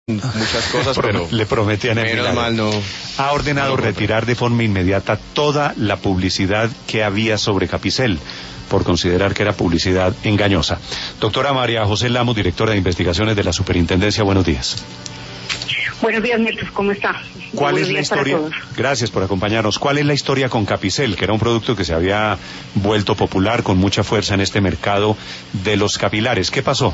muchas cosas, pero le prometían el menos milagro. mal no. Ha ordenado retirar de forma inmediata toda la publicidad que había sobre Capicel, por considerar que era publicidad engañosa. Doctora María José Lamos, directora de investigaciones de la Superintendencia, buenos días. Buenos días, Milton, ¿cómo está? ¿Cuál es la historia? Gracias por acompañarnos. ¿Cuál es la historia con Capicel, que era un producto que se había vuelto popular con mucha fuerza en este mercado de los capilares? ¿Qué pasó?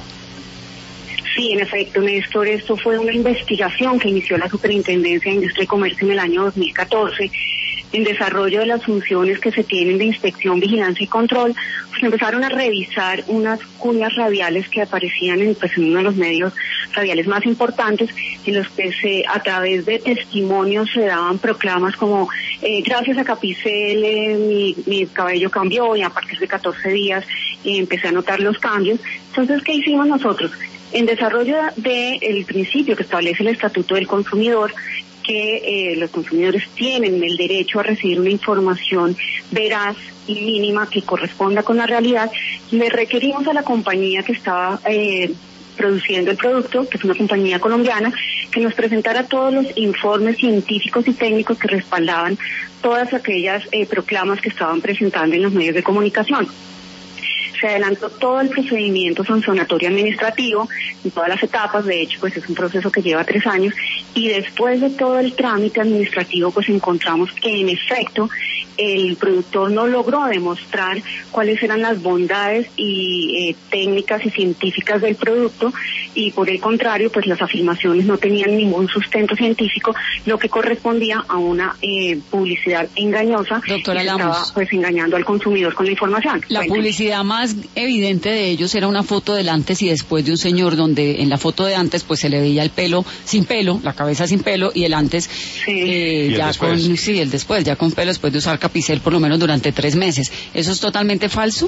Sí, en efecto, Néstor, esto fue una investigación que inició la Superintendencia de Industria y Comercio en el año 2014, en desarrollo de las funciones que se tienen de inspección, vigilancia y control. Pues empezaron a revisar unas cuñas radiales que aparecían en uno de los medios radiales más importantes, en los que a través de testimonios se daban proclamas como gracias a Capicel mi cabello cambió y a partir de 14 días empecé a notar los cambios. Entonces, ¿qué hicimos nosotros? En desarrollo del principio que establece el Estatuto del Consumidor, que los consumidores tienen el derecho a recibir una información veraz y mínima que corresponda con la realidad, le requerimos a la compañía que estaba produciendo el producto, que es una compañía colombiana, que nos presentara todos los informes científicos y técnicos que respaldaban todas aquellas proclamas que estaban presentando en los medios de comunicación. Se adelantó todo el procedimiento sancionatorio administrativo en todas las etapas. De hecho, pues es un proceso que lleva 3 años, y después de todo el trámite administrativo, pues encontramos que en efecto el productor no logró demostrar cuáles eran las bondades y técnicas y científicas del producto, y por el contrario, pues las afirmaciones no tenían ningún sustento científico, lo que correspondía a una publicidad engañosa. Doctora Lamos, estaba pues engañando al consumidor con la información. La publicidad más evidente de ellos era una foto del antes y después de un señor, donde en la foto de antes pues se le veía el pelo sin pelo, la cabeza sin pelo, y el antes ¿Y ya el después? el después ya con pelo, después de usar Capicel por lo menos durante 3 meses. ¿Eso es totalmente falso?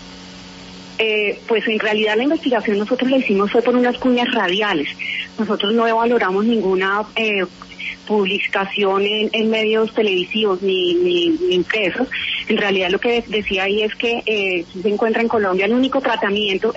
Pues en realidad la investigación nosotros la hicimos fue por unas cuñas radiales. Nosotros no valoramos ninguna publicación en medios televisivos ni impresos. En realidad lo que decía ahí es que se encuentra en Colombia el único tratamiento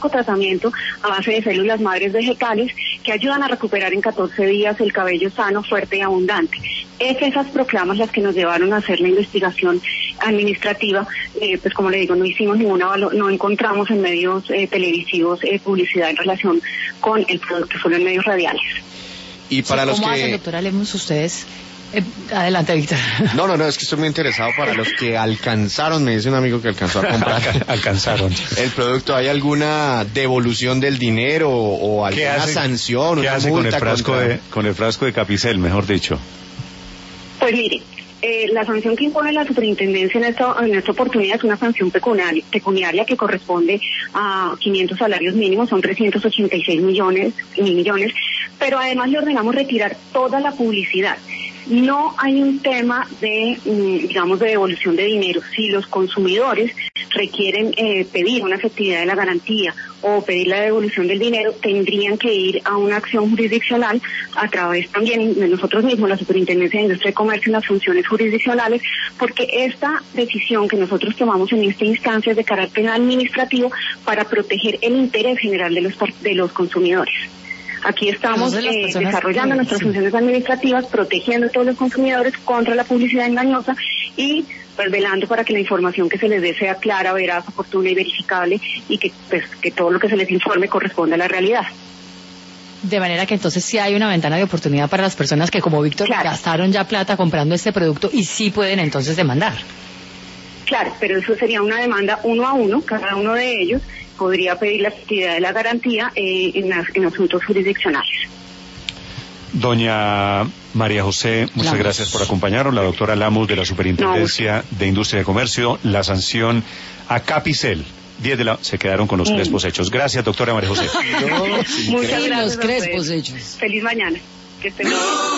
a base de células madres vegetales que ayudan a recuperar en 14 días el cabello sano, fuerte y abundante. Es esas proclamas las que nos llevaron a hacer la investigación administrativa. Pues como le digo, no hicimos no encontramos en medios televisivos publicidad en relación con el producto, solo en medios radiales. Y para los ¿Cómo que... hacen, doctora Lemos, ustedes? Adelante, Víctor. No, es que estoy muy interesado para los que alcanzaron, me dice un amigo que alcanzó a comprar Alcanzaron el producto. ¿Hay alguna devolución del dinero o alguna sanción? ¿Qué una hace con el multa frasco de Capicel, mejor dicho? Pues mire, la sanción que impone la Superintendencia en esta oportunidad es una sanción pecuniaria que corresponde a 500 salarios mínimos, son 386 millones, pero además le ordenamos retirar toda la publicidad. No hay un tema de devolución de dinero. Si los consumidores requieren pedir una efectividad de la garantía o pedir la devolución del dinero, tendrían que ir a una acción jurisdiccional a través también de nosotros mismos, la Superintendencia de Industria y Comercio, en las funciones jurisdiccionales, porque esta decisión que nosotros tomamos en esta instancia es de carácter administrativo para proteger el interés general de los consumidores. Aquí estamos desarrollando nuestras funciones administrativas, protegiendo a todos los consumidores contra la publicidad engañosa y pues velando para que la información que se les dé sea clara, veraz, oportuna y verificable, y que todo lo que se les informe corresponda a la realidad. De manera que entonces sí hay una ventana de oportunidad para las personas que, como Víctor, claro, gastaron ya plata comprando este producto y sí pueden entonces demandar. Claro, pero eso sería una demanda 1 a 1, cada uno de ellos podría pedir la efectividad de la garantía en asuntos jurisdiccionales. Doña María José, muchas gracias por acompañarnos. La doctora Lamos, de la Superintendencia de Industria y Comercio. La sanción a Capicel, se quedaron con los crespos hechos. Gracias, doctora María José. Muchas gracias. Los crespos hechos. Feliz mañana. Que estén bien.